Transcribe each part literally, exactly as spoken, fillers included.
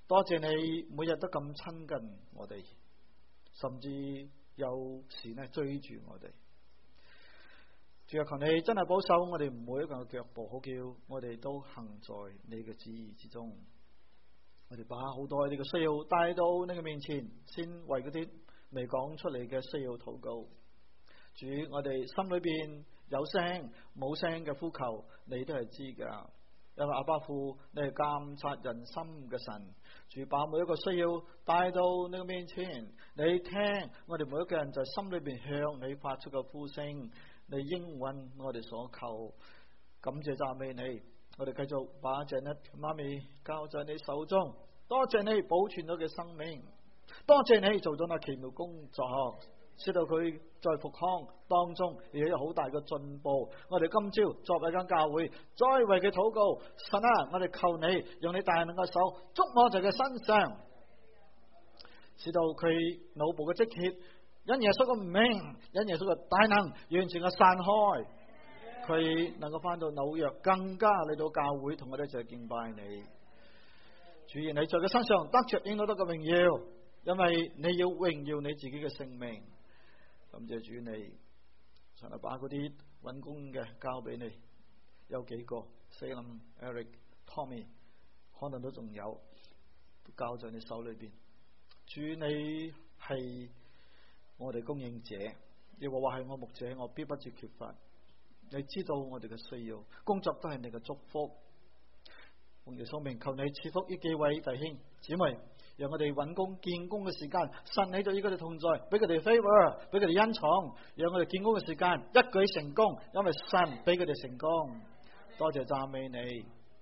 多謝你每日都咁親近我哋，甚至有時呢追住我哋。主啊，求你真係保守我哋每一個嘅腳步，好叫我哋都行在你嘅旨意之中。我哋把好多呢個需要帶到你嘅面前，先為嗰啲未講出嚟嘅需要禱告。主，我哋心裏邊有聲冇聲嘅呼求，你都係知噶。因為阿爸父，你係監察人心嘅神。主，把每一個需要帶到你嘅面前，你聽我哋每一個人在心裏邊向你發出嘅呼聲。你應允我哋所求，感謝讚美你。我哋繼續把鄭一媽咪交在你手中，多謝你保存咗嘅生命，多謝你做咗那奇妙工作，使到佢在復康當中亦有好大嘅進步。我哋今朝作為一間教會，再為佢禱告。神啊，我哋求你用你大能嘅手觸摸在佢身上，使到佢腦部嘅積血因耶穌嘅名，因耶穌嘅大能完全嘅散開，佢能夠翻到紐約，更加嚟到教會同我哋一齊敬拜你。主，願你在佢身上得着應該得嘅榮耀，因為你要榮耀你自己嘅性命。感謝主，你神啊，把嗰啲揾工嘅交俾你，有幾個 Salem、Eric、Tommy 可能都仲有，都交在你手裏邊。主，你係我哋供應者，亦或話係我牧者，我必不致缺乏。你知道我哋嘅需要，工作都係你嘅祝福。奉耶穌名，求你賜福呢幾位弟兄姊妹，讓我哋揾工見工嘅時間，神喺度與佢哋同在，俾佢哋 favor， 俾佢哋恩寵，讓我哋見工嘅時間一舉成功，因為神俾佢哋成功。多謝讚美你，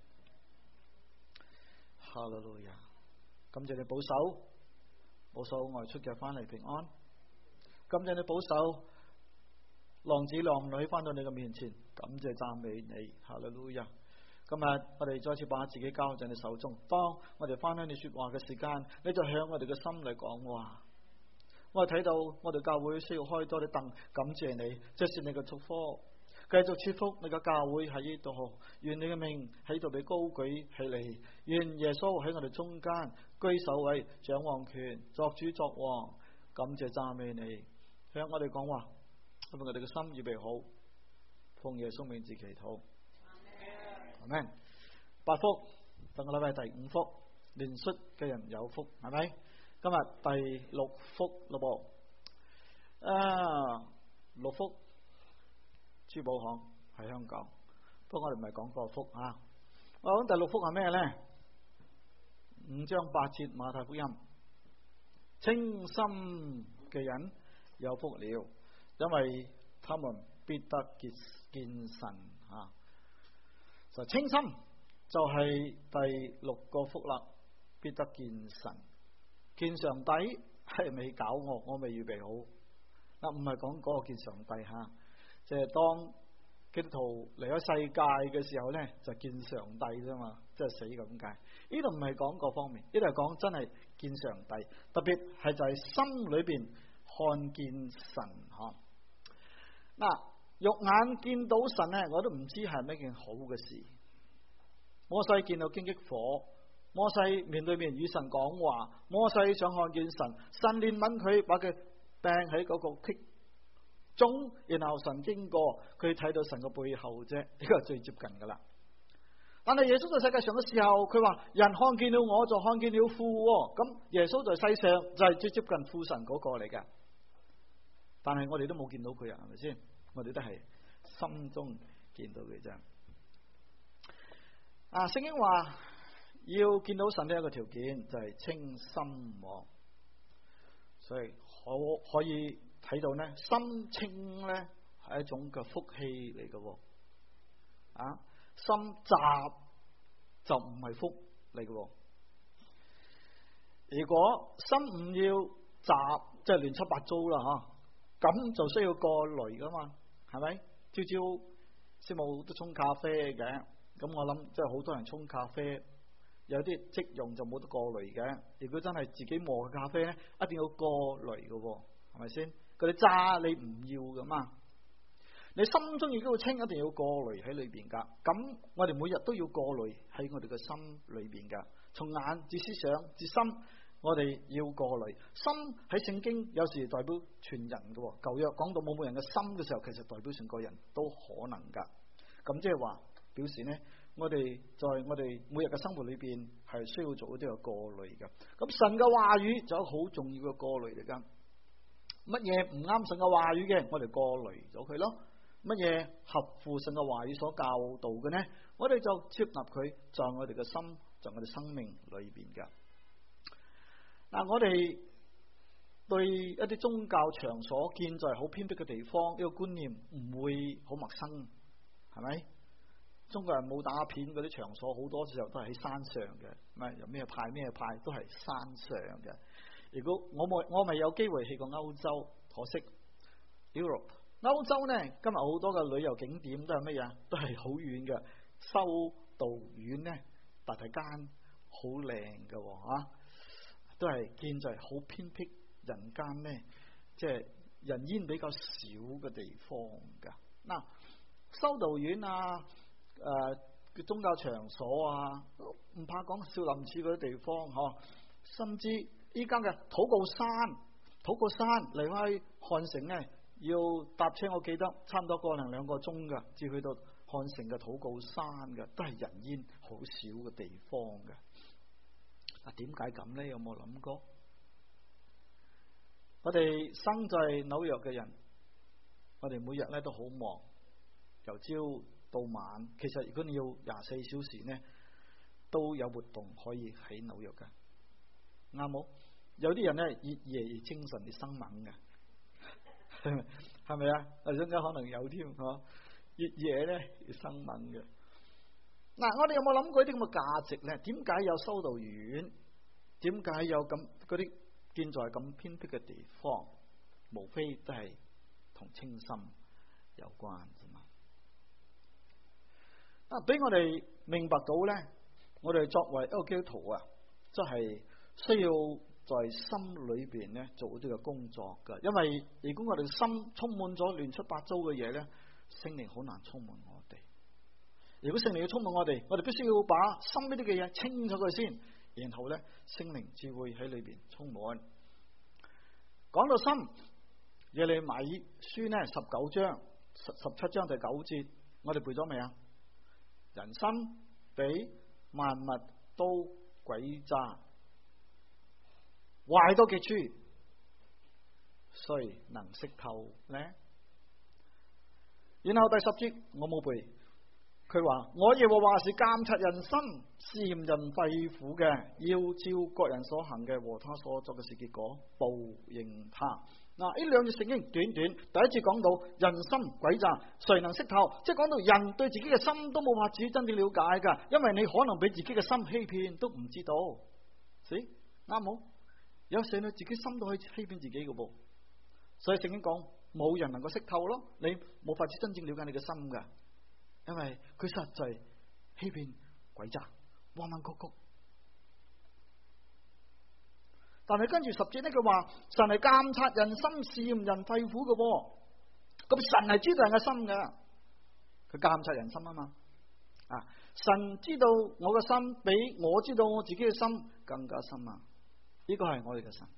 哈利路亞！感謝你保守，保守外出嘅翻嚟平安。感謝你保守浪子浪女翻到你嘅面前，感謝讚美你，哈利路亞！今日我哋再次把自己交在你手中，當我哋翻返你說話嘅時間，你就向我哋嘅心嚟講話。我哋睇到我哋教會需要開多啲燈，感謝你，這是你嘅祝福，繼續賜福你嘅教會喺呢度，願你嘅名喺度被高舉起嚟，願耶穌喺我哋中間居首位，掌王權，作主作王，感謝讚美你，向我哋講話，為我哋嘅心預備好，奉耶穌名字祈禱。阿們。八福，等個禮拜第五福，憐恤嘅人有福，係咪？今日第六福咯噃，啊，六福珠寶行喺香港，不過我哋唔係講個福啊。我講第六福係咩咧？五章八節馬太福音，清心嘅人有福了，因為他們必得見見神啊。就清心就係第六個福啦，必得見神，見上帝係未搞我，我未預備好。嗱，唔係講嗰個見上帝吓，即係當基督徒離開世界嘅時候咧，就見上帝啫嘛，即係死咁解。呢度唔係講嗰方面，呢度係講真係見上帝，特別係就係心裏邊看見神吓。嗱。肉眼見到神咧，我都唔知係咩件好嘅事。摩西見到荊棘火，摩西面對面與神講話，摩西想看見神，神憐憫佢，把佢掟喺嗰個棘中，然後神經過，佢睇到神個背後啫，呢個係最接近噶啦。但係耶穌在世界上嘅時候，佢話人看見了我，就看見了父。咁耶穌在世上就係最接近父神嗰個嚟嘅，但係我哋都冇見到佢啊，係咪先？我哋都係心中見到佢啫。啊，聖經話要見到神呢一個條件就係、是、清心，所以可可以睇到呢，心清咧係一種嘅福氣嚟嘅。啊，心雜就唔係福嚟嘅。如果心唔要雜，即係亂七八糟啦，吓，咁就需要過濾噶嘛。係咪？朝朝師母都沖咖啡嘅，咁我諗即係好多人沖咖啡，有啲即溶就冇得過濾嘅。如果真係自己磨嘅咖啡咧，一定要過濾嘅，係咪先？嗰啲渣你唔要噶嘛？ 你心中已經要清，一定要過濾喺裏邊噶。咁我哋每日都要過濾喺我哋嘅心裏邊噶，從眼至思想至心，我哋要過濾。心喺聖經有時代表全人嘅，舊約講到冇冇人嘅心嘅時候，其實代表成個人都可能噶。咁即係話表示呢，我哋在我哋每日嘅生活裏邊係需要做一啲嘅過濾嘅。咁神嘅話語就有好重要嘅過濾嚟噶。乜嘢唔啱神嘅話語嘅，我哋過濾咗佢咯。乜嘢合乎神嘅話語所教導嘅呢？我哋就接納佢，在我哋嘅心，在我哋生命裏邊嘅。嗱，我哋對一啲宗教場所建在好偏僻嘅地方，呢個觀念唔會好陌生，係咪？中國人冇打片嗰啲場所，好多時候都係喺山上嘅，咪有咩派咩派都係山上嘅。如果我冇我咪有機會去過歐洲，可惜 Europe。歐洲呢，今日好多嘅旅遊景點都係乜嘢？都係好遠嘅，修道院呢，大大間好靚嘅，啊，都係建在好偏僻人間呢，即係人煙比較少嘅地方噶。嗱，修道院啊，誒、呃，嘅宗教場所啊，唔怕講少林寺嗰啲地方，嗬、啊，甚至依家嘅禱告山，禱告山離開漢城呢，要搭車，我記得差唔多個零兩個鐘噶，至去到漢城嘅禱告山嘅，都係人煙好少嘅地方嘅。啊，點解咁呢？有冇諗過？我哋生在紐約嘅人，我哋每日咧都好忙，由朝到晚。其實如果你要廿四小時呢，都有活動可以喺紐約嘅，啱冇？有啲人呢，越夜越精神，越生猛嘅。係咪啊？或者可能有添，嗬？越夜咧越生猛嘅。嗱，我哋有冇諗過啲咁嘅價值咧？點解有修道院？點解有咁嗰啲建在咁偏僻嘅地方？無非都係同清心有關啫嘛。啊，俾我哋明白到咧，我哋作為一個基督徒啊，即係需要在心裏邊咧做呢個工作噶，因為如果我哋心充滿咗亂七八糟嘅嘢咧，聖靈好難充滿我哋。如果聖靈要充滿我哋，我哋必須要把心呢啲嘅嘢清咗佢先，然後咧聖靈至會喺裏邊充滿。講到心，耶利米書呢十九章十十七章第九節，我哋背咗未啊？人心比萬物都詭詐，壞到極處，誰能識透呢？然後第十節我冇背，佢話我耶和華是監察人心、試驗人肺腑嘅，要照各人所行嘅和他所作嘅事結果報應他。嗱，呢兩節聖經短短，第一次講到人心詭詐，誰能識透？即係講到人對自己嘅心都冇法子真正了解噶，因為你可能俾自己嘅心欺騙都唔知道，是啱冇？有時你自己心都可以欺騙自己嘅噃，所以聖經講冇人能夠識透咯，你冇法子真正了解你嘅心噶，因為佢實在欺騙詭詐，彎彎曲曲。但係跟住十節呢，佢話神係監察人心、試驗人肺腑嘅噃，咁神係知道人嘅心嘅，佢監察人心啊嘛，啊，神知道我嘅心比我知道我自己嘅心更加深啊！呢個係我哋嘅神。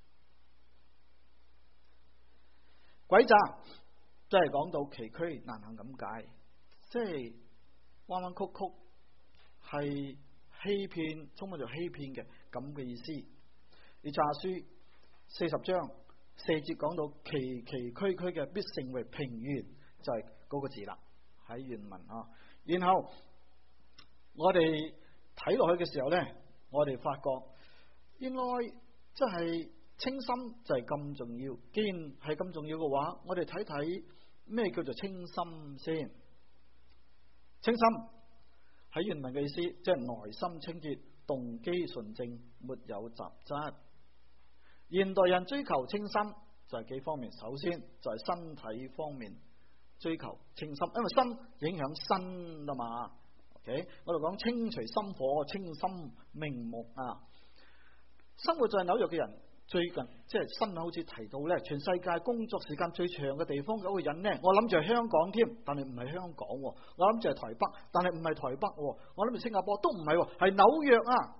詭詐即係講到崎嶇難行咁解，即係彎彎曲曲，係欺騙，充滿住欺騙嘅咁嘅意思。以賽亞書四十章四節講到崎崎嶇嶇嘅必成為平原，就係、是、嗰個字啦，喺原文啊。然後我哋睇落去嘅時候咧，我哋發覺應該即係清心就係咁重要。既然係咁重要嘅話，我哋睇睇咩叫做清心先。清心喺原文嘅意思，即係內心清潔、動機純正、沒有雜質。現代人追求清心就係幾方面，首先就係身體方面追求清心，因為心影響身啊嘛。OK， 我哋講清除心火，清心明目啊。生活在紐約嘅人最近即係新聞好似提到咧，全世界工作時間最長嘅地方嗰個人咧，我諗住係香港添，但係唔係香港喎。我諗住係台北，但係唔係台北喎。我諗住新加坡都唔係喎，係紐約啊。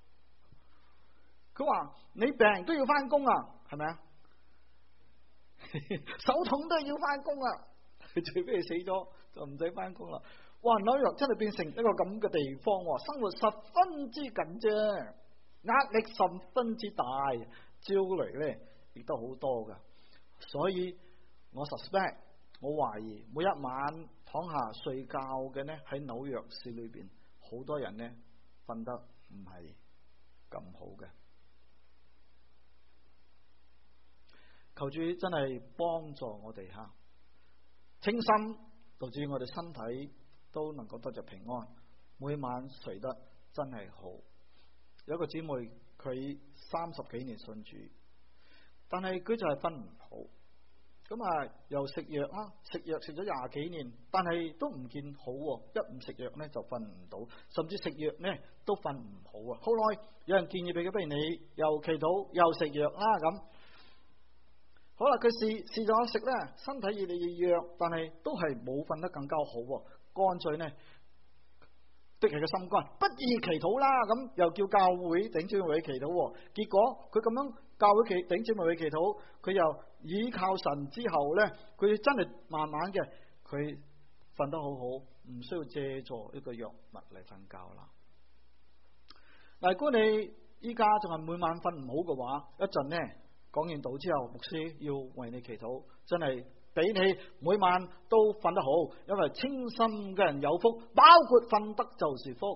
佢話你病都要翻工啊，係咪啊？手痛都係要翻工啊，除非你死咗就唔使翻工啦。哇！紐約真係變成一個咁嘅地方喎，生活十分之緊張，壓力十分之大，焦慮咧亦都好多噶。所以我 suspect， 我懷疑每一晚躺下睡覺嘅呢，喺紐約市裏邊，好多人呢瞓得唔係咁好嘅。求主真係幫助我哋吓，清心導致我哋身體都能夠得着平安，每晚睡得真係好。有一個姊妹佢三十幾年信主，但係佢就係瞓唔好，咁啊又食藥啦，食藥食咗廿幾年，但係都唔見好，一唔食藥呢就瞓唔到，甚至食藥呢都瞓唔好啊。後來有人建議俾佢，不如你又祈禱又食藥啦咁。好啦，佢試試咗食咧，身體越嚟越弱，但係都係冇瞓得更加好，乾脆呢的係個心肝，不如祈禱啦，咁又叫教會頂姊妹祈禱，結果佢咁樣教會祈頂姊妹去祈禱，佢又倚靠神之後咧，佢真係慢慢嘅佢瞓得好好，唔需要借助一個藥物嚟瞓覺啦。嗱，如果你依家仲係每晚瞓唔好嘅話，一陣呢講完道之後，牧師要為你祈禱，真係俾你每晚都瞓得好，因為清心嘅人有福，包括瞓得就是福。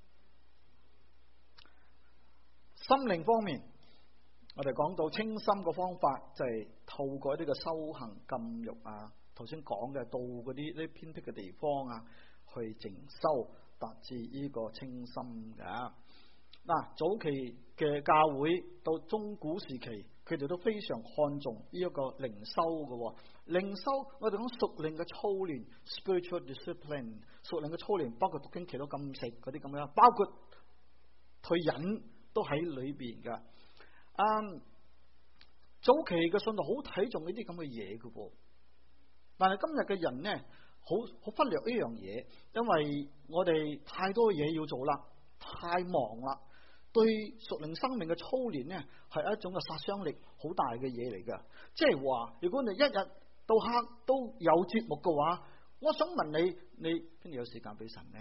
心靈方面，我哋講到清心嘅方法，就係透過呢個修行禁欲啊，頭先講嘅到嗰啲呢偏僻嘅地方啊，去靜修，達至呢個清心嘅。嗱，早期嘅教會到中古時期，佢哋都非常看重呢一個靈修嘅。靈修我哋講屬靈嘅操練 spiritual discipline， 屬靈嘅操練包括讀經、祈禱、禁食嗰啲咁樣，包括退隱都喺裏邊嘅。嗯，早期嘅信徒好睇重呢啲咁嘅嘢嘅噃，但係今日嘅人呢，好好忽略呢樣嘢，因為我哋太多嘢要做啦，太忙啦。對屬靈生命嘅操練呢，係一種嘅殺傷力好大嘅嘢嚟噶。即係話，如果你一日到黑都有節目嘅話，我想問你，你邊度有時間俾神呢？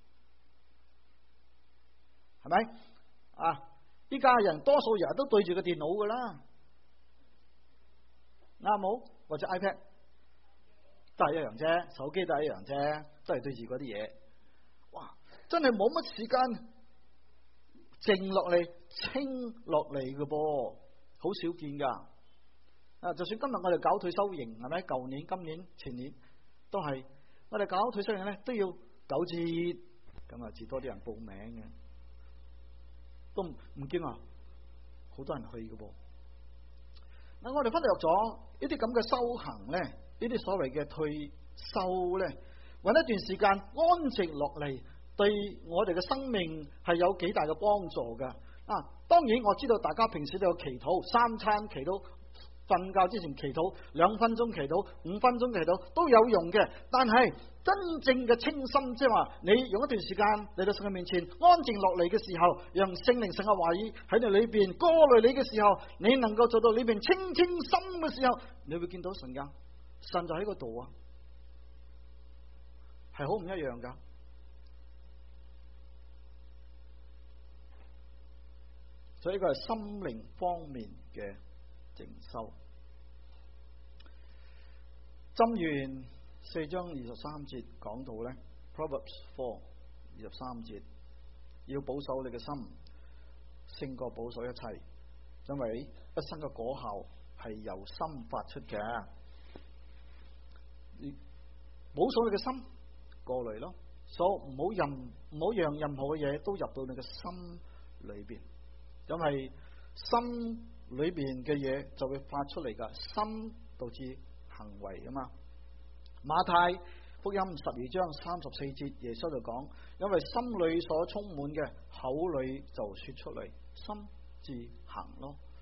係咪啊？依家人多數日都對住個電腦噶啦，啱冇？或者 iPad 都係一樣啫，手機都係一樣啫，都係對住嗰啲嘢。哇，真係冇乜時間靜落嚟、清落嚟嘅噃，好少見噶。啊，就算今日我哋搞退休營，係咪？舊年、今年、前年都係，我哋搞退休營咧都要九折，咁啊，至多啲人報名嘅，都唔唔見啊，好多人去嘅噃。嗱，我哋忽略咗呢啲咁嘅修行咧，呢啲所謂嘅退休咧，搵一段時間安靜落嚟，對我哋嘅生命係有幾大嘅幫助噶。啊，當然我知道大家平時都有祈禱，三餐祈禱，瞓覺之前祈禱，兩分鐘祈禱，五分鐘祈禱都有用嘅。但係真正嘅清心，即係話你用一段時間嚟到神嘅面前，安靜落嚟嘅時候，讓聖靈神嘅話語喺你裏邊過濾你嘅時候，你能夠做到裏邊清清心嘅時候，你會見到神噶，神就喺嗰度啊，係好唔一樣噶。所以呢個係心靈方面嘅靜修。箴言四章二十三節講到咧 ，Proverbs four 二十三節，要保守你嘅心，勝過保守一切，因為一生嘅果效係由心發出嘅。保守你嘅心，過濾咯，所以唔好任唔好讓任何嘅嘢都入到你嘅心裏邊。因為心裏邊嘅嘢就會發出嚟噶，心導致行為啊嘛。馬太福音十二章三十四節，耶穌就講：因為心裏所充滿嘅，口裏就說出嚟，心至行咯。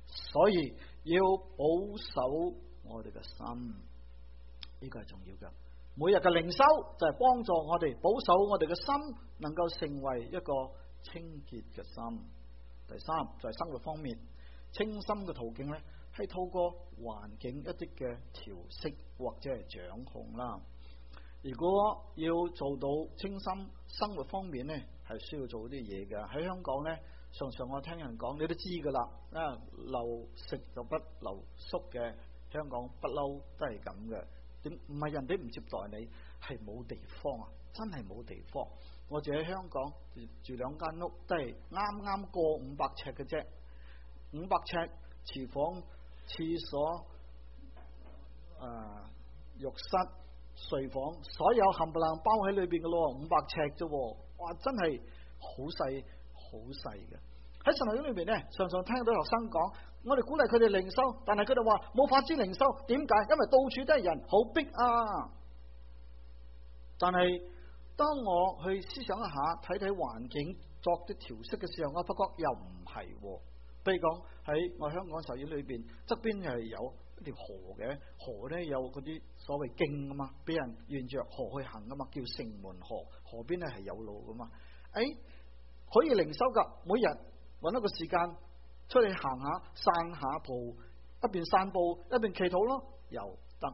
所以要保守我哋嘅心，呢個係重要嘅。每日嘅靈修就係幫助我哋保守我哋嘅心，能夠成為一個清潔嘅心。第三就係、是、生活方面，清心嘅途徑呢，係透過環境一啲嘅調適或者係掌控啦。如果要做到清心，生活方面呢，係需要做啲嘢嘅。喺香港呢，常常我聽人講，你都知噶啦，啊留食就不留宿嘅，香港不嬲都係咁嘅。點唔係人哋唔接待你，係冇地方啊！真係冇地方。我住喺香港住，住兩間屋，都係啱啱過五百尺嘅啫，五百尺，廚房、廁所、誒、呃、浴室、睡房，所有冚唪唥包喺裏邊嘅咯，五百尺啫，哇！真係好細，好細嘅。喺神學院裏邊咧，常常聽到學生講，我哋鼓勵佢哋靈修，但係佢哋話冇法子靈修，點解？因為到處都係人，好逼啊！但係當我去思想一下，睇睇環境，作啲調適嘅時候，我發覺又唔係。譬如講喺我香港神學院裏邊側邊係有一條河嘅，河咧有嗰啲所謂徑啊嘛，俾人沿着河去行啊嘛，叫城門河。河邊咧係有路噶嘛，誒可以靈修噶，每日。搵一個時間出去行下散下步，一邊散步一邊祈禱咯，又得。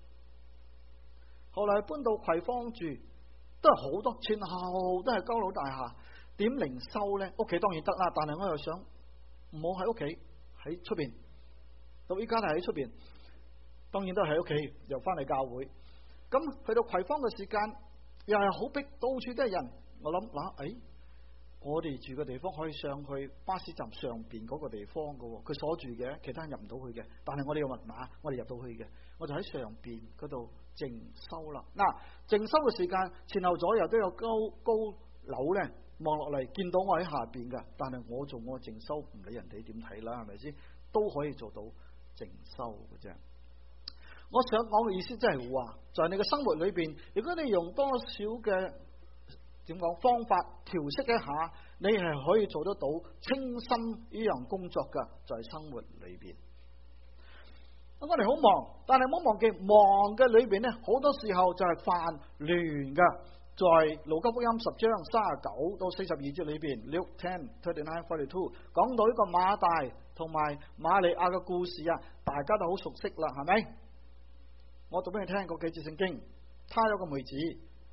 後來搬到葵芳住，都係好多前後都係高樓大廈，點靈修呢？屋企當然得啦，但係我又想唔好喺屋企，喺出邊。到依家係喺出邊，當然都係喺屋企，又翻嚟教會。咁去到葵芳嘅時間，又係好逼，到處都係人。我諗嗱，誒。我哋住嘅地方可以上去巴士站上邊嗰個地方嘅，佢鎖住嘅，其他人入唔到去嘅。但係我哋有密碼，我哋入到去嘅。我就喺上邊嗰度靜修啦。嗱，靜修嘅時間前後左右都有高高樓咧，望落嚟見到我喺下邊嘅。但係我做我靜修，唔理人哋點睇啦，係咪先？都可以做到靜修嘅啫。我想講嘅意思即係話，在你嘅生活裏邊，如果你用多少嘅點講方法調適一下，你係可以做得到清心呢樣工作噶，在生活裏邊。我哋好忙，但係唔好忘記忙嘅裏邊咧，好多時候就係犯亂噶。在路加福音十章三十九到四十二節裏邊 ，Luke ten thirty nine forty two 講到呢個馬大同埋瑪利亞嘅故事啊，大家都好熟悉啦，係咪？我讀俾你聽過幾節聖經，他有個妹子。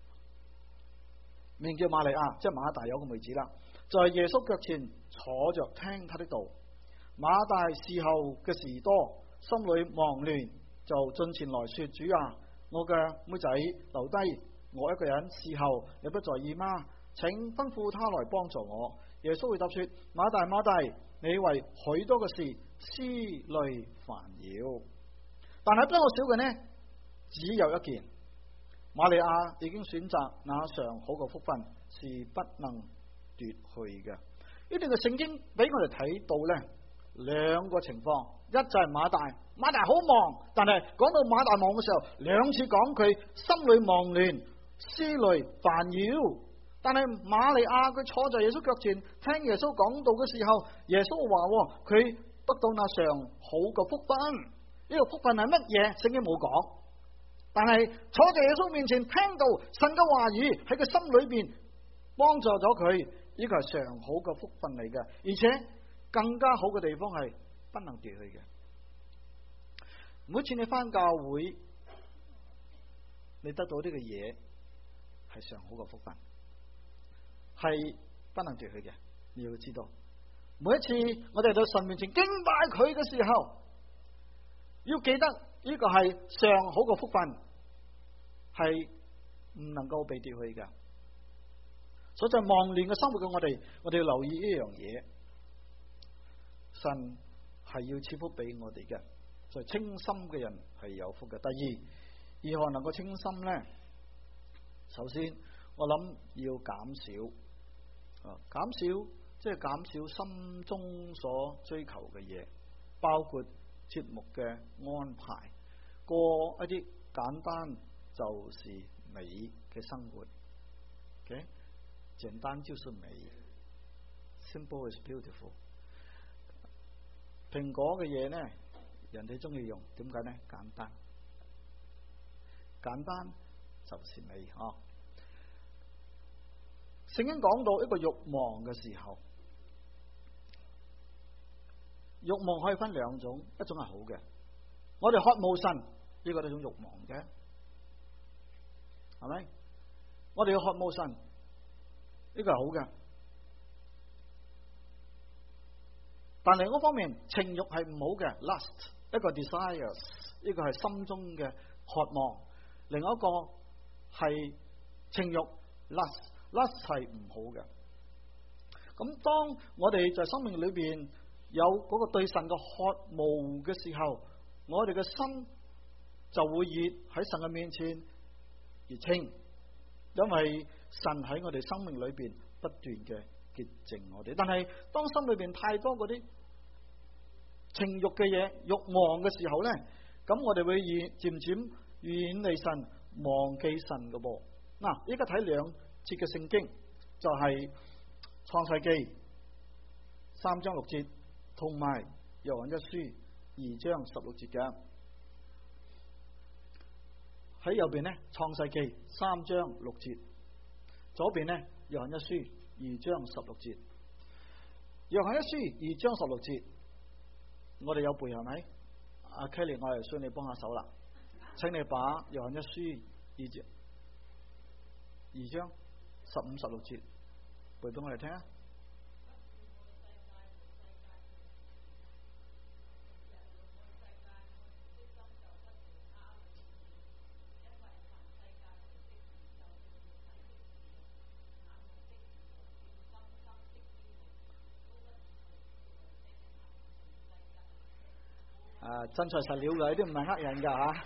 名叫瑪利亞，即係馬大有個妹子啦，在耶穌腳前坐着聽他的道。馬大侍候嘅事多，心裏忙亂，就進前來說：主啊，我嘅妹仔留低我一個人侍候，你不在意嗎？請吩咐他來幫助我。耶穌回答說：馬大馬大，你為許多嘅事思慮煩擾，但係不過少嘅呢，只有一件。瑪利亞已經選擇那上好嘅福分，是不能奪去嘅。呢段嘅聖經俾我哋睇到呢兩個情況，一就係馬大，馬大好忙，但係講到馬大忙嘅時候，兩次講佢心裏忙亂、思慮煩擾。但係瑪利亞佢坐在耶穌腳前聽耶穌講道嘅時候，耶穌話佢得到那上好嘅福分。呢個福分係乜嘢？聖經冇講。但係坐在耶穌面前聽到神嘅話語喺佢心裏邊幫助咗佢，呢個係上好嘅福分嚟嘅，而且更加好嘅地方係不能奪去嘅。每次你返教會，你得到呢個嘢係上好嘅福分，係不能奪去嘅。你要知道，每一次我哋到神面前敬拜佢嘅時候，要記得呢個係上好嘅福分，係唔能夠被奪去嘅。所以在忙亂嘅生活嘅我哋，我哋要留意呢樣嘢。神係要賜福俾我哋嘅，所以清心嘅人係有福嘅。第二，如何能夠清心呢？首先，我諗要減少，啊，減少即係減少心中所追求嘅嘢，包括節目嘅安排，過一啲簡單就是美嘅生活。OK， 簡單就是美 ，Simple is beautiful。 蘋果嘅嘢呢，人哋中意用，點解呢？簡單，簡單就是美哦。聖經講到一個慾望嘅時候，慾望可以分兩種，一種係好嘅，我哋渴慕神，呢個都係一種慾望嘅，係咪？我哋要渴慕神，呢個係好嘅。但另一方面，情慾係唔好嘅 ，lust 一個 desires， 呢個係心中嘅渴望；另一個係情慾 lust，lust 係唔好嘅。咁當我哋在生命裏邊有嗰個對神嘅渴慕嘅時候，我哋嘅心就會熱喺神嘅面前熱清，因為神喺我哋生命裏邊不斷嘅潔淨我哋。但係當心裏邊太多嗰啲情慾嘅嘢、慾望嘅時候咧，咁我哋會遠漸漸遠離神、忘記神嘅噃。嗱，依家睇兩節嘅聖經，就係創世記三章六節，同埋約翰一書二章十六節嘅。喺右邊咧，創世記三章六節，左邊咧，約翰一書二章十六節。約翰一書二章十六節，我哋有背係咪？阿 Kelly，我係需要你幫下手啦，請你把約翰一書二節二章十五、十六節背俾我哋聽啊！啊，真材實料嘅，呢啲唔係呃人噶吓。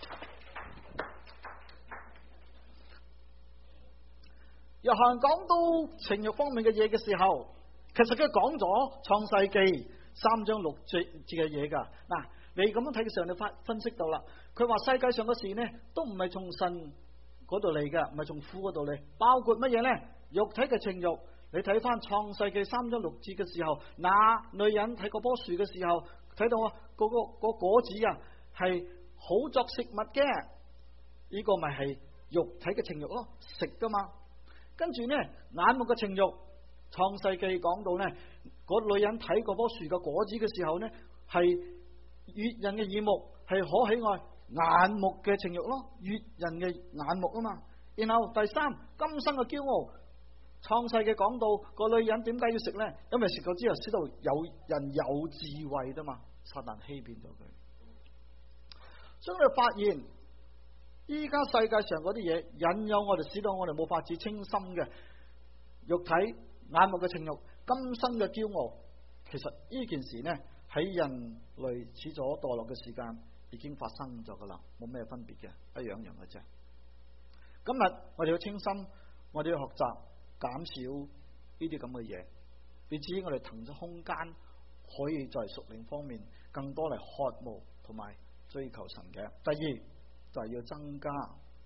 約翰講到情慾方面嘅嘢嘅時候，其實佢講咗創世記三章六節嘅嘢噶。嗱，你咁樣睇嘅時候，你分分析到啦。佢話世界上嘅事呢，都唔係從神嗰度嚟嘅，唔係從父嗰度嚟，包括乜嘢呢？肉體嘅情慾。你睇翻創世記三章六節嘅時候，那女人睇嗰棵樹嘅時候，睇到啊，嗰、嗰個、嗰個果子啊係好作食物嘅，呢、呢個咪係肉體嘅情慾咯，食噶嘛。跟住呢，眼目嘅情慾，創世記講到呢，嗰女人睇嗰棵樹嘅果子嘅時候呢，係悅人嘅耳目，係可喜愛，眼目嘅情慾咯，悅人嘅眼目啊嘛。然後第三，今生嘅驕傲。創世記講到個女人點解要食呢？因為食咗之後知道有人有智慧噶嘛，撒旦欺騙咗佢。所以我哋發現依家世界上嗰啲嘢引誘我哋，使到我哋冇法子清心嘅肉體、眼目嘅情慾、今生嘅驕傲。其實呢件事呢，喺人類始咗墮落嘅時間已經發生咗噶啦，冇咩分別嘅，一樣樣嘅啫。今日我哋要清心，我哋要學習減少呢啲咁嘅嘢，以至於我哋騰出空間，可以在屬靈方面更多嚟渴慕同埋追求神嘅。第二就係要增加，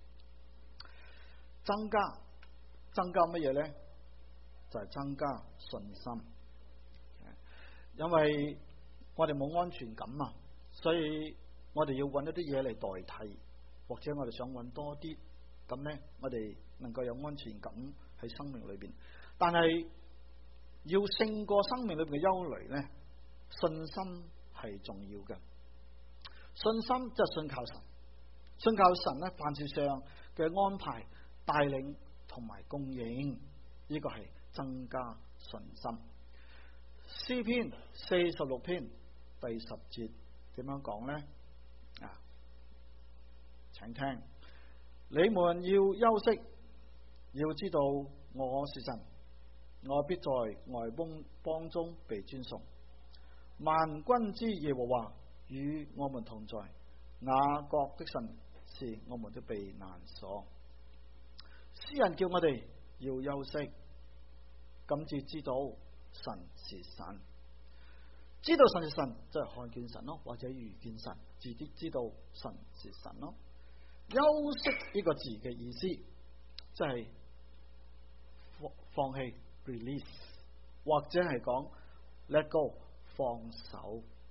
增加，增加乜嘢咧？就係增加信心，因為我哋冇安全感啊，所以我哋要揾一啲嘢嚟代替，或者我哋想揾多啲，咁咧我哋能夠有安全感喺生命裏邊。但係要勝過生命裏邊嘅憂慮咧，信心係重要嘅。信心即係信靠神，信靠神咧，凡事上嘅安排、帶領同埋供應，呢個係增加信心。詩篇四十六篇第十節點樣講呢？啊，請聽：你們要休息，要知道我是神，我必在外邦邦中被尊崇。萬軍之耶和華與我們同在，雅各的神是我們的避難所。詩人叫我哋要休息，咁至知道神是神。知道神是神，即係看見神咯，或者遇見神，自己知道神是神咯。休息呢個字嘅意思，即係放放棄 release， 或者係講 let go 放手。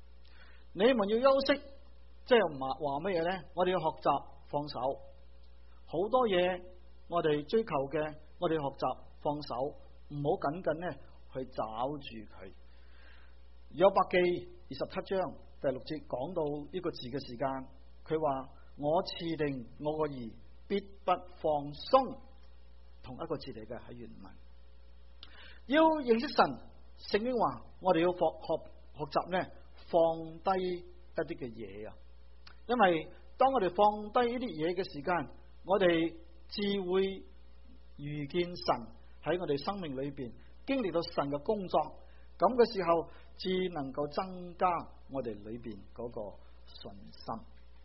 你們要休息，即係話話乜嘢呢？我哋要學習放手，好多嘢我哋追求嘅，我哋要學習放手，唔好緊緊呢去抓住佢。約伯記二十七章第六節講到呢個字嘅時間，佢話我賜定我個義，必不放鬆，同一個字嚟嘅喺原文。要認識神，聖經話我哋要學學學習呢，放低一啲嘅嘢啊，因為當我哋放低呢啲嘢嘅時間，我哋至會遇見神喺我哋生命裏邊，經歷到神嘅工作，咁嘅時候至能夠增加我哋裏邊嗰個信心。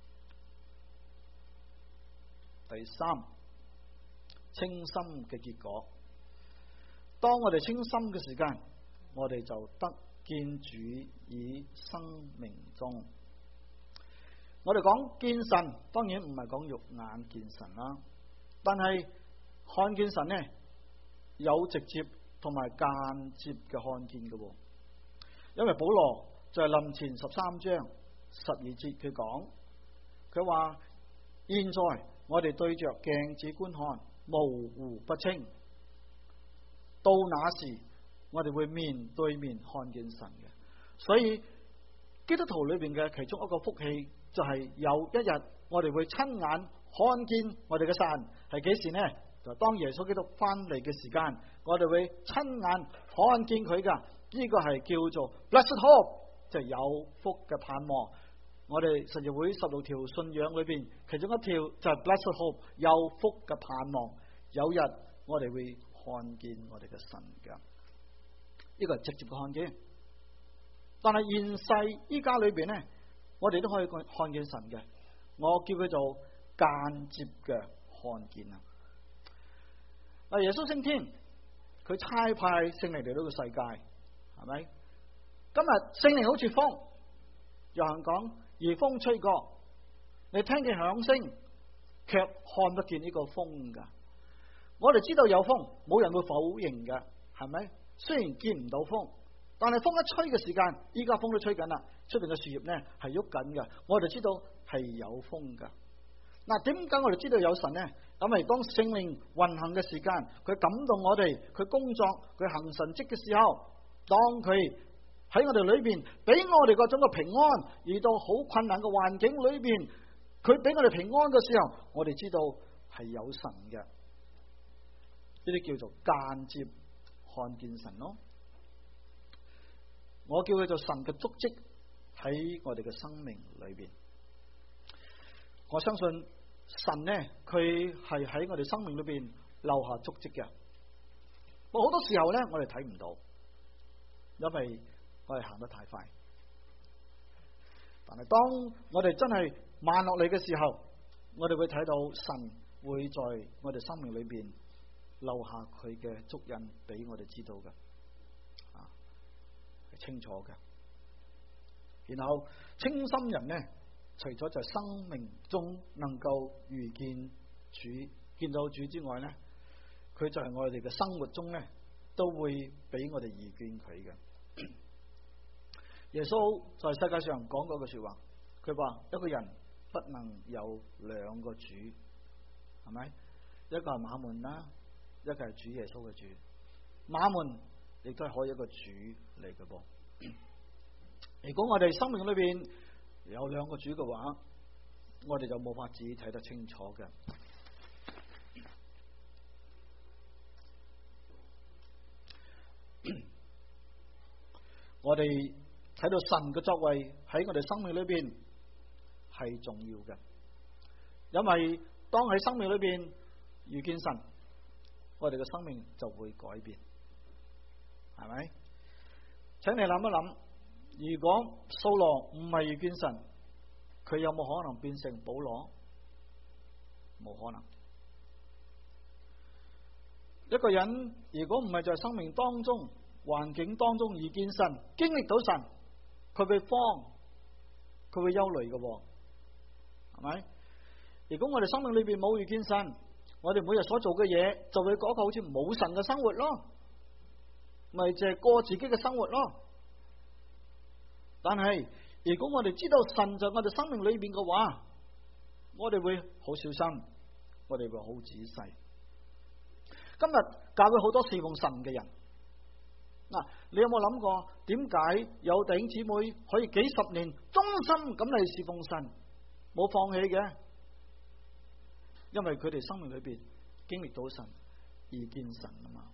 第三，清心嘅結果。當我哋清心嘅時間，我哋就得見主以生命中。我哋講見神，當然唔係講肉眼見神啦，但係看見神呢，有直接同埋間接嘅看見嘅。因為保羅就係林前十三章十二節佢講，佢話現在我哋對着鏡子觀看，模糊不清，到那時我哋會面對面看見神嘅。所以基督徒裏邊嘅其中一個福氣就係有一日我哋會親眼看見我哋嘅神。係幾時呢？就當耶穌基督翻嚟嘅時間，我哋會親眼看見佢噶。呢個係叫做 blessed hope， 就係有福嘅盼望。我哋神召會十六條信仰裏邊，其中一條就係 blessed hope， 有福嘅盼望。有日我哋會看見我哋嘅神嘅，呢個係直接嘅看見。但係現世依家裏邊呢，我哋都可以看見神嘅。我叫佢做間接嘅看見啊！啊，耶穌升天，佢差派聖靈嚟到個世界，係咪？今日聖靈好似風，有人講而風吹過，你聽見響聲，卻看不見呢個風噶。我哋知道有風，冇人會否認嘅，係咪？雖然見唔到風，但係風一吹嘅時間，依家風都吹緊啦，出邊嘅樹葉呢係喐緊嘅，我哋知道係有風噶。嗱，點解我哋知道有神呢？因為當聖靈運行嘅時間，佢感動我哋，佢工作，佢行神蹟嘅時候，當佢喺我哋裏邊俾我哋嗰種嘅平安，遇到好困難嘅環境裏邊，佢俾我哋平安嘅時候，我哋知道係有神嘅。呢啲叫做間接看見神咯。我叫佢做神嘅足跡喺我哋嘅生命裏邊。我相信神呢，佢係喺我哋生命裏邊留下足跡嘅。不過好多時候呢，我哋睇唔到，因為我哋行得太快。但係當我哋真係慢落嚟嘅時候，我哋會睇到神會在我哋生命裏邊留下佢嘅足印俾我哋知道嘅，啊，係清楚嘅。然後清心人呢，除咗在生命中能夠遇見主、見到主之外呢，佢就係我哋嘅生活中呢，都會俾我哋遇見佢嘅。耶穌在世界上講過句說話，佢話一個人不能有兩個主，係咪？一個係馬門啦，一個係主耶穌嘅主。馬門亦都係可以一個主嚟嘅噃。如果我哋生命裏邊有兩個主嘅話，我哋就冇法子睇得清楚嘅。我哋睇到神嘅作為喺我哋生命裏邊係重要嘅，因為當喺生命裏邊遇見神，我哋嘅生命就會改變，係咪？請你諗一諗，如果掃羅唔係遇見神，佢有冇可能變成保羅？冇可能。一個人如果唔係在生命當中、環境當中遇見神，經歷到神，佢會慌，佢會憂慮嘅，係咪？如果我哋生命裏邊冇遇見神，我哋每日所做嘅嘢就會嗰個好似冇神嘅生活咯，咪就係過自己嘅生活咯。但係如果我哋知道神在我哋生命裏邊嘅話，我哋會好小心，我哋會好仔細。今日教會好多侍奉神嘅人，嗱，你有冇諗過點解有弟兄姊妹可以幾十年忠心咁嚟侍奉神，冇放棄嘅？因為佢哋生命裏邊經歷到神，遇見神啊嘛。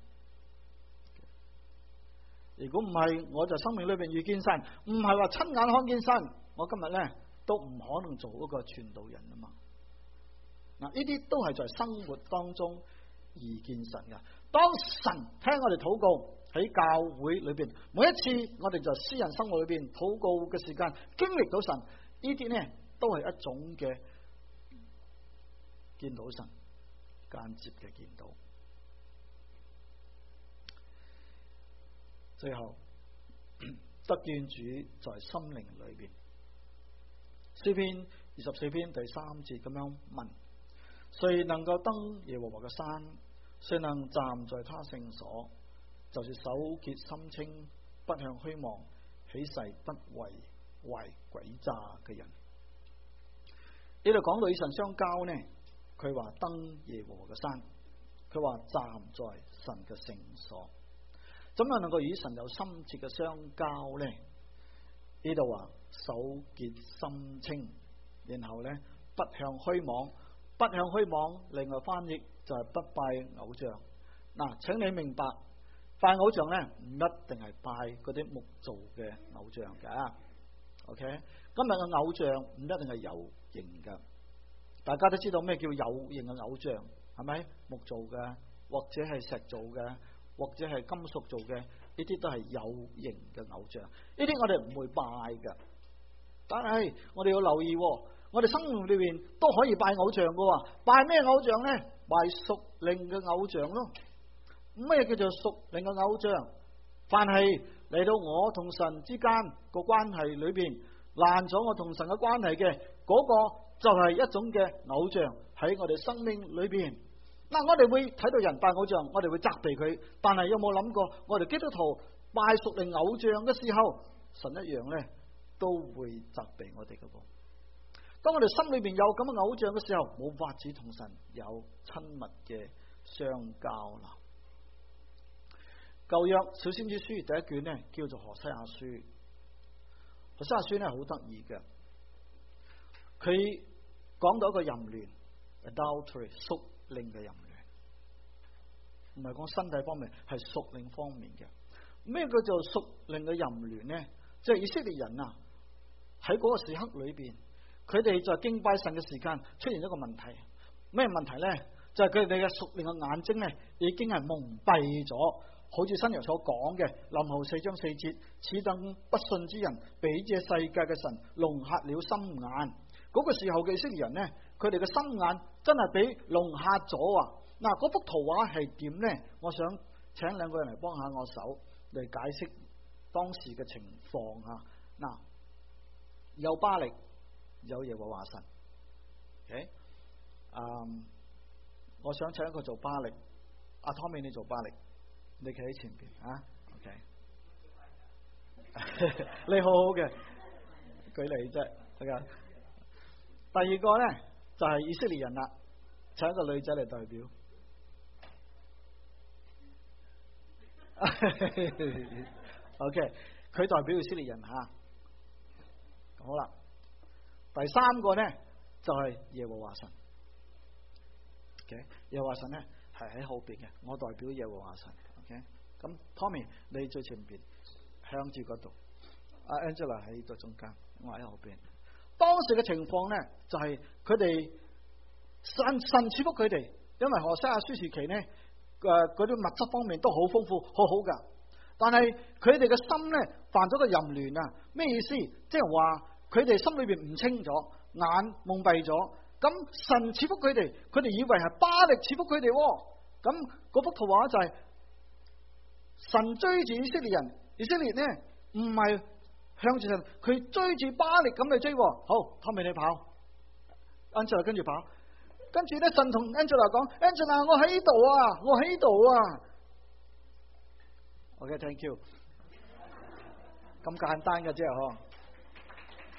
如果唔係，我就生命裏邊遇見神，唔係話親眼看見神，我今日咧都唔可能做一個傳道人啊嘛。嗱，呢啲都係在生活當中遇見神噶。當神聽我哋禱告喺教會裏邊，每一次我哋在私人生活裏邊禱告嘅時間，經歷到神，呢啲呢都係一種嘅見到神，間接嘅見到。最後得見主在心靈裏邊。詩篇二十四篇第三節咁樣問：誰能夠登耶和華嘅山？誰能站在他聖所？就是手潔心清，不向虛妄起誓，不為懷詭詐嘅人。呢度講到與神相交呢，佢話登耶和華嘅山，佢話站在神嘅聖所。怎樣能夠與神有深切嘅相交呢？呢度話手潔心清，然後呢不向虛妄，不向虛妄，另外翻譯就係不拜偶像。嗱，請你明白，拜偶像呢唔一定係拜嗰啲木造嘅偶像噶。OK，今日嘅偶像唔一定係有形噶，大家都知道咩叫有形嘅偶像，係咪？木造嘅，或者係石造嘅，或者係金屬做嘅，呢啲都係有形嘅偶像。呢啲我哋唔會拜噶。但係我哋要留意，我哋生命裏邊都可以拜偶像噶。拜咩偶像呢？拜屬靈嘅偶像咯。咩叫做屬靈嘅偶像？凡係嚟到我同神之間個關係裏邊，爛咗我同神嘅關係嘅，嗰個就係一種嘅偶像喺我哋生命裏邊。嗱，我哋會睇到人拜偶像，我哋會責備佢，但係有冇諗過，我哋基督徒拜屬靈偶像嘅時候，神一樣咧都會責備我哋嘅噃。當我哋心裏邊有咁嘅偶像嘅時候，冇法子同神有親密嘅相交啦。舊約小先知書第一卷呢，叫做何西阿書。何西阿書呢好得意嘅，佢講到一個淫亂 adultery 屬靈嘅淫亂，唔係講身體方面，係屬靈方面嘅。咩叫做屬靈嘅淫亂呢？即係以色列人啊，喺嗰個時刻裏邊，佢哋在敬拜神嘅時間出現一個問題。咩問題呢？就係佢哋嘅屬靈嘅眼睛呢，已經係蒙蔽咗。好似新約所講嘅林後四章四節，此等不信之人，俾這世界嘅神弄瞎了心眼。嗰、那個時候嘅以色列人呢，佢哋嘅心眼真係俾弄瞎咗啊！嗱，嗰幅圖畫係點呢？我想請兩個人嚟幫下我手嚟解釋當時嘅情況啊！嗱，有巴力，有耶和華神。OK，嗯，我想請一個做巴力，阿 Tommy 你做巴力。你企喺前邊啊 ，OK， 你好好嘅，舉例啫，得噶。第二個咧就係、是、以色列人啦，請一個女仔嚟代表。OK， 佢代表以色列人吓。好啦，第三個咧就係、是、耶和華神。OK， 耶和華神咧係喺後邊嘅，我代表耶和華神。咁 Tommy 你最前邊向住嗰度，阿 Angela 喺度中間，我喺後邊。當時嘅情況咧就係佢哋神神賜福佢哋，因為何西阿書時期咧誒嗰啲物質方面都好豐富，好好噶。但係佢哋嘅心咧犯咗個淫亂啊！咩意思？即係話佢哋心裏邊唔清楚，眼蒙蔽咗。咁神賜福佢哋，佢哋以為係巴力賜福佢哋。咁嗰幅圖畫就係、是。神追住以色列人，以色列呢唔係向住神，佢追住巴力咁嚟追。好，後面你跑 ，Angela 跟住跑，跟住咧神同 Angela 講 ，Angela 我喺度啊，我喺度啊。OK，thank you。咁簡單嘅啫，嗬。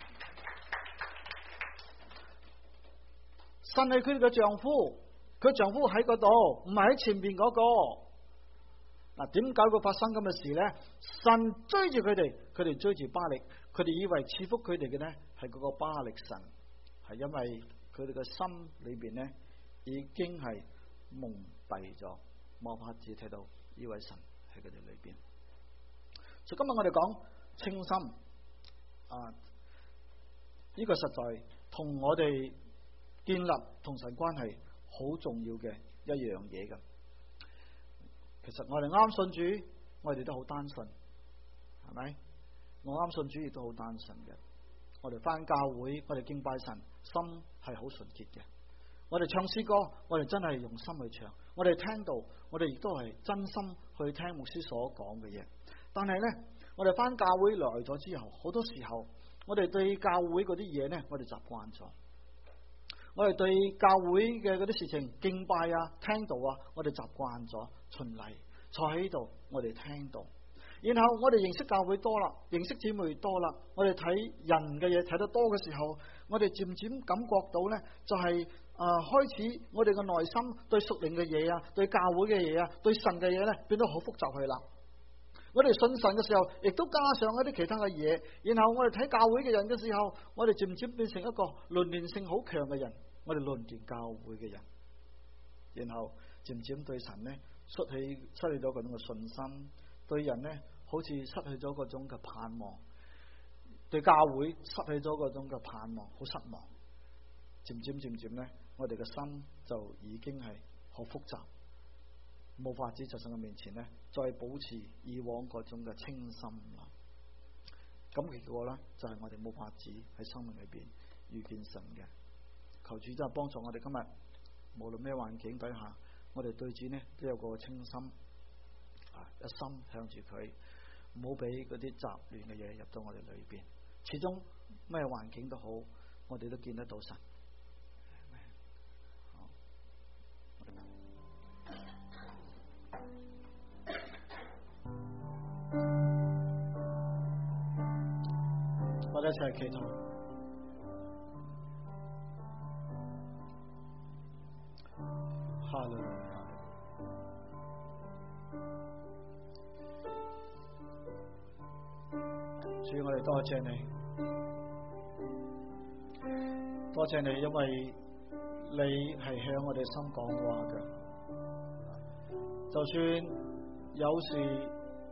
神係佢哋嘅丈夫，佢丈夫喺嗰度，唔係喺前邊嗰個。嗱，點解會發生咁嘅事呢？神追住佢哋，佢哋追住巴力，佢哋以為賜福佢哋嘅呢係嗰個巴力神，係因為佢哋嘅心裏邊呢已經係蒙蔽咗，冇法子睇到呢位神喺佢哋裏邊。所以今日我哋講清心啊，呢個實在同我哋建立同神關係好重要嘅一樣嘢㗎。其實我哋啱信主，我哋都好單純，係咪？我啱信主亦都好單純嘅。我哋翻教會，我哋敬拜神，心係好純潔嘅。我哋唱詩歌，我哋真係用心去唱。我哋聽到，我哋亦都係真心去聽牧師所講嘅嘢。但係呢，我哋翻教會來咗之後，好多時候我哋對教會嗰啲嘢呢，我哋習慣咗。我哋對教會嘅嗰啲事情敬拜啊、聽到啊，我哋習慣咗循例坐喺度，我哋聽到。然後我哋認識教會多啦，認識姊妹多啦，我哋睇人嘅嘢睇得多嘅時候，我哋漸漸感覺到呢，就係、是、啊、呃、開始我哋嘅內心對屬靈嘅嘢啊、對教會嘅嘢啊、對神嘅嘢呢，變得好複雜去啦。我哋信神嘅時候，亦都加上一啲其他嘅嘢，然後我哋睇教會嘅人嘅時候，我哋漸漸變成一個論斷性好強嘅人，我哋論斷教會嘅人，然後漸漸對神呢失去失去咗嗰種嘅信心，對人呢好似失去咗嗰種嘅盼望，對教會失去咗嗰種嘅盼望，好失望。漸漸漸漸呢，我哋嘅心就已經係好複雜。冇法子在神嘅面前呢，再保持以往嗰種嘅清心啦。咁結果呢，就係、是、我哋冇法子喺生命裏邊遇見神嘅。求主真係幫助我哋今日，無論咩環境底下，我哋對主呢都有個清心啊，一心向住佢，唔好俾嗰啲雜亂嘅嘢入到我哋裏邊。始終咩環境都好，我哋都見得到神。我哋一齊祈禱。哈利路亞。主，我哋多謝你，多謝你，因為你係響我哋心講話嘅。就算有時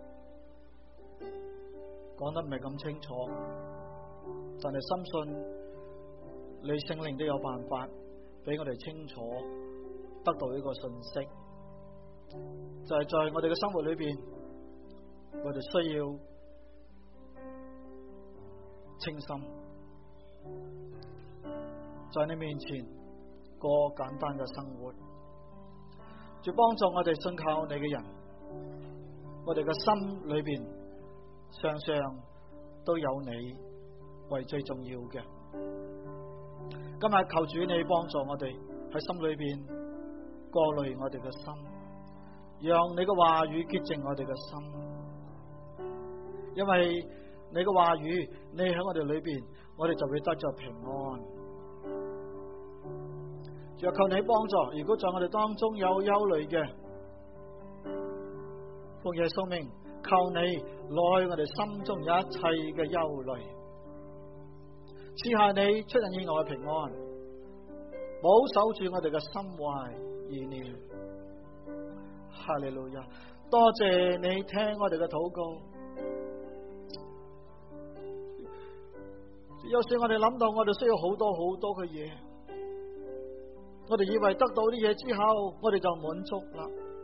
講得唔係咁清楚，但係深信你聖靈都有辦法俾我哋清楚得到呢個信息，就係在我哋嘅生活裏邊，我哋需要清心，在你面前過簡單嘅生活，就幫助我哋信靠你嘅人，我哋嘅心裏邊常常都有你為最重要嘅。今日求主你幫助我哋喺心裏邊過濾我哋嘅心，讓你嘅話語潔淨我哋嘅心，因為你嘅話語你喺我哋裏邊，我哋就會得着平安。若求你幫助，如果在我哋當中有憂慮嘅，奉耶穌名，求你攞去我哋心中有一切嘅憂慮，賜下你出人意外嘅平安，保守住我哋嘅心懷意念。哈利路亞！多謝你聽我哋嘅禱告。有時我哋諗到我哋需要好多好多嘅嘢，我哋以為得到啲嘢之後，我哋就滿足啦。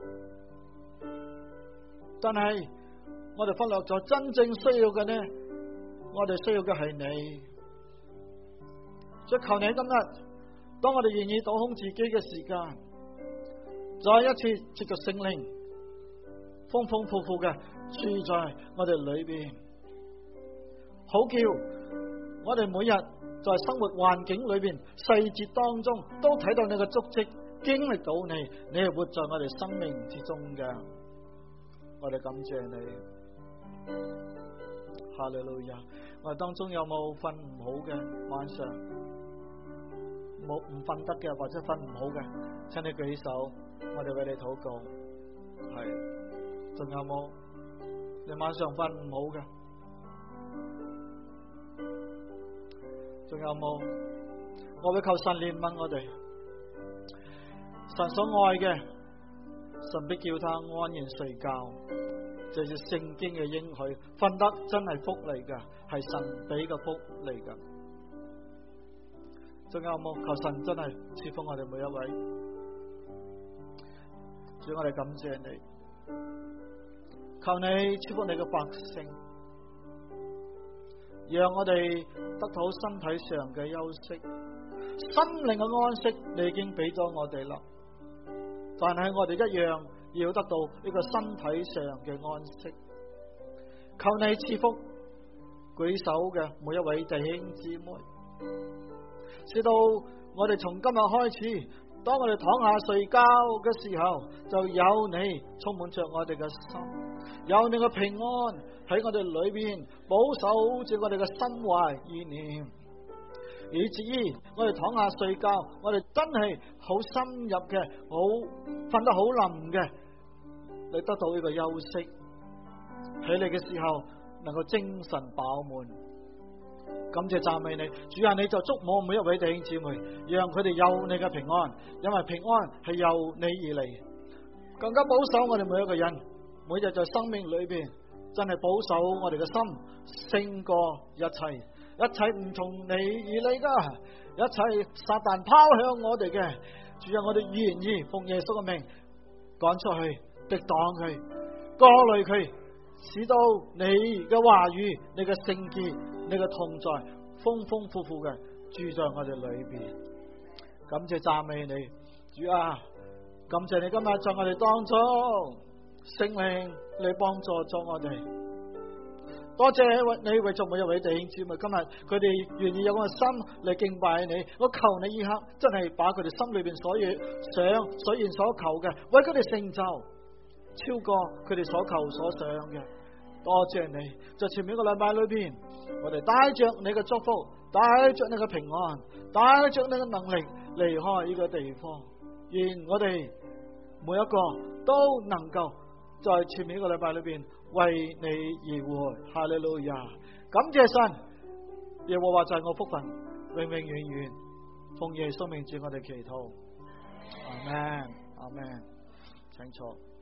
但係我哋忽略咗真正需要嘅呢？我哋需要嘅係你。所以求你今日，當我哋願意倒空自己嘅時間，再一次藉着聖靈，豐豐富富嘅住在我哋裏邊，好叫我哋每日在生活環境裏邊細節當中都睇到你嘅足跡，經歷到你，你係活在我哋生命之中嘅。我哋感謝你，哈利路亞！我哋當中有冇瞓唔好嘅晚上？ 冇唔瞓得嘅，或者瞓唔好嘅，請你舉手，我哋為你禱告。係，仲有冇？你晚上瞓唔好嘅，仲有冇？我會求神憐憫我哋，神所愛嘅，神必叫他安然睡覺。這是聖經嘅應許，瞓得真係福嚟噶，係神俾嘅福嚟噶。仲有冇？求神真係賜福我哋每一位。主，我哋感謝你，求你賜福你嘅百姓，讓我哋得到身體上嘅休息，心靈嘅安息，你已經俾咗我哋啦。但係我哋一樣要得到呢個身體上嘅安息。求你賜福舉手嘅每一位弟兄姊妹，直到我哋從今日開始，當我哋躺下睡覺嘅時候，就有你充滿着我哋嘅心，有你嘅平安喺我哋裏邊保守住我哋嘅心懷意念，以至於我哋躺下睡覺，我哋真係好深入嘅，好瞓得好冧嘅，你得到呢個休息，起嚟嘅時候能夠精神飽滿。感謝讚美你，主啊，你就祝福每一位弟兄姊妹，讓佢哋有你嘅平安，因為平安係由你而嚟，更加保守我哋每一個人，每日在生命裏邊真係保守我哋嘅心勝過一切，一切唔從你而嚟噶，一切撒旦拋向我哋嘅，主啊，我哋願意奉耶穌嘅命趕出去，敵擋佢，過濾佢，使到你嘅話語、你嘅聖潔、你嘅同在豐豐富富嘅住在我哋裏邊。感謝讚美你，主啊，感謝你今日在我哋當中，聖靈你幫助咗我哋。多謝你為咗每一位弟兄姊妹，今日佢哋願意有個心嚟敬拜你。我求你以刻真係把佢哋心裏邊所願想、所願所求嘅，為佢哋成就超過佢哋所求所想嘅。多謝你，在前面一個禮拜裏邊，我哋帶着你嘅祝福，帶着你嘅平安，帶着你嘅能力離開呢個地方。願我哋每一個都能夠在前面一個禮拜裏邊為你而活。哈利路亞！感謝神，耶和華就係我福分，永永遠遠。奉耶穌名字我哋祈禱。阿門，阿門。請坐。